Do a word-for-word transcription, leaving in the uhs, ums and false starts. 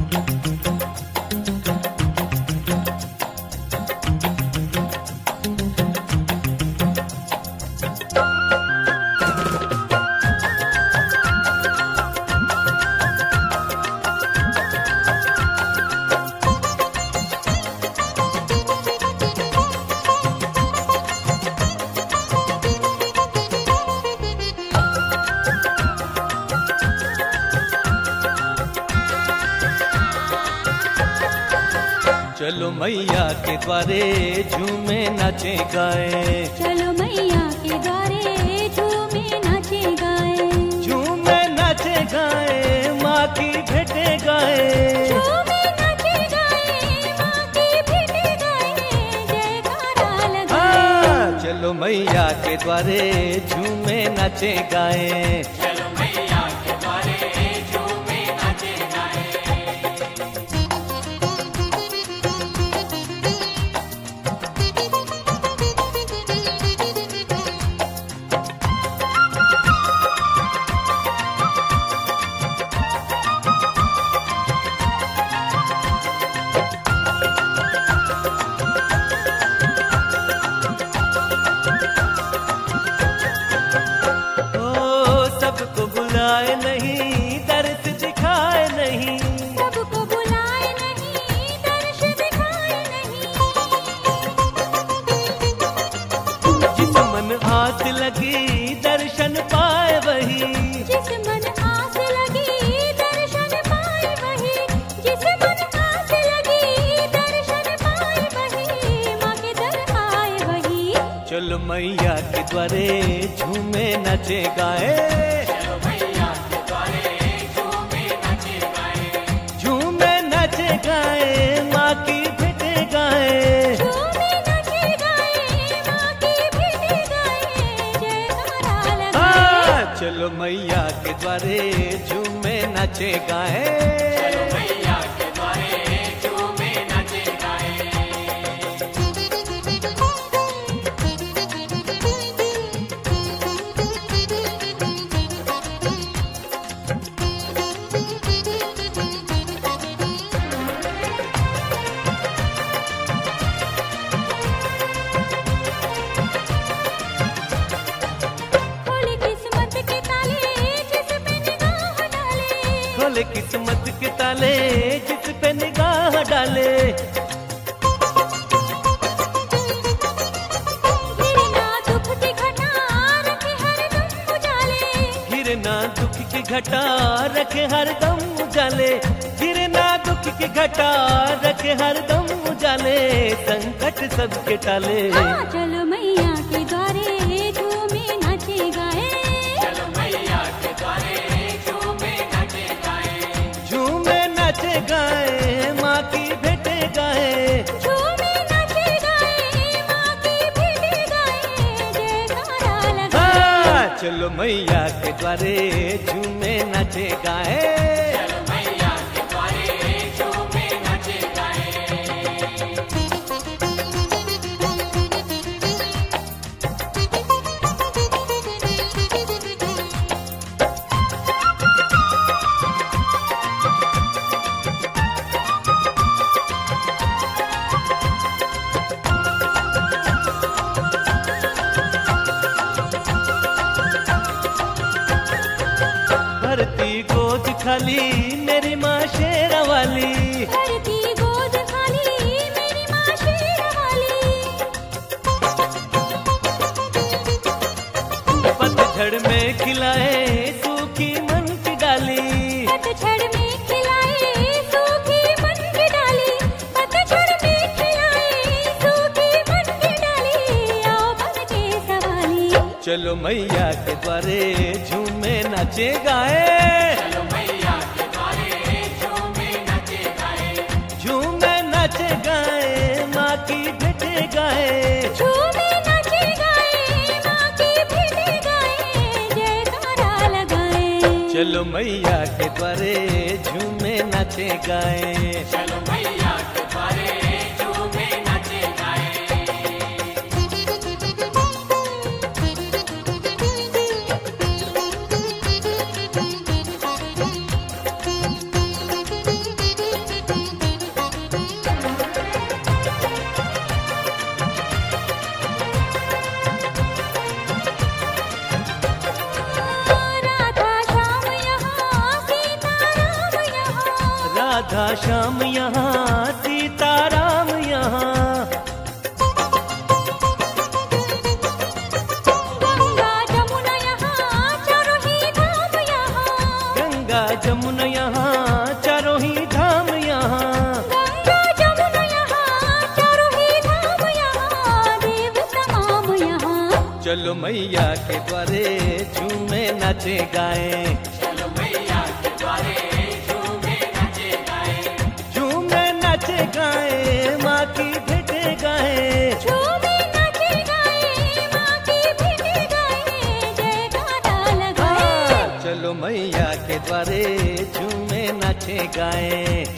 चलो मैया के द्वारे झूमे नाचे गाए, चलो मैया के द्वारे झूमे नाचे गाए, झूमे नाचे गाए माँ की भेंटे गाए, झूमे नाचे गाए माँ की भेंटे गाए, जयकारा लगाए। चलो मैया के द्वारे झूमे नाचे गाए, चलो मैया के द्वारे झूमे नाचे गाए। सबको बुलाए नहीं दर्श दिखाए नहीं, सबको बुलाए नहीं दर्श दिखाए नहीं, जिस मन आस लगी दर्शन पाए वही, जिस मन आस लगी दर्शन पाए वही, जिस मन आस लगी दर्शन पाए वही, माँ के दर आए वही। चलो मैया के द्वारे झूमे नाचे गाए, चलो मैया के द्वारे झूमे नाचे गाए, झूमे नाचे गाए माँ की भेंटे गाए, झूमे नाचे गाए माँ की भेंटे गाए, जयकारा लगाए। हाँ, चलो मैया के द्वारे झूमे नाचे गाए, चलो मैया के द्वारे झूमे नाचे गाए। खोले किस्मत के ताले जिस पे निगाह डाले, खोले किस्मत के ताले जिस पे निगाह डाले, गिरना दुख की घटा रखे हर दम उजाले, गिरना दुख की घटा रखे हर दम उजाले, गिरना दुख की घटा रखे हर दम उजाले, संकट सबके टाले। हाँ, चलो मैया के द्वारे झूमे नाचे गाए, चलो मैया के द्वारे झूमे नाचे गाए, झूमे नाचे गाए माँ की भेंटे गाए, झूमे नाचे गाए माँ की भेंटे गाए, जयकारा लगाए। हाँ, चलो मैया के द्वारे झूमे नाचे गाए, चलो मैया के द्वारे झूमे नाचे गाए। भरती गोद खाली मेरी माँ शेरा वाली, धरती गोद खाली मेरी माँ शेर वाली, पतझड़ में खिलाए सूखी मन की डाली, पतझड़ में खिलाए सूखी मन की डाली, पतझड़ में खिलाए सूखी मन की डाली, आओ बन के सवाली। चलो मैया के द्वारे झूमे नाचे गाए, चलो मैया के द्वारे झूमे नाचे गाए, झूमे नाचे गाए माँ की भेंटे गाए, झूमे नाचे गाए माँ की भेंटे गाए, जयकारा लगाए। चलो मैया के द्वारे झूमे नाचे गाए, चलो मैया के द्वारे झूमे नाचे गाए। Thank you. राधा श्याम यहाँ सीताराम यहाँ गंगा जमुना यहाँ चारों ही धाम यहाँ गंगा जमुना यहाँ चारों ही धाम यहाँ गंगा जमुना यहाँ चारों ही धाम यहाँ देव तमाम यहाँ चलो मैया के द्वारे झूमे नाचे गाए चलो मैया के द्वारे झूमे नाचे गाए झूमे नाचे गाए माँ की भेंटे गाए झूमे नाचे गाए माँ की भेंटे गाए जयकारा लगाए चलो मैया के द्वारे झूमे नाचे गाए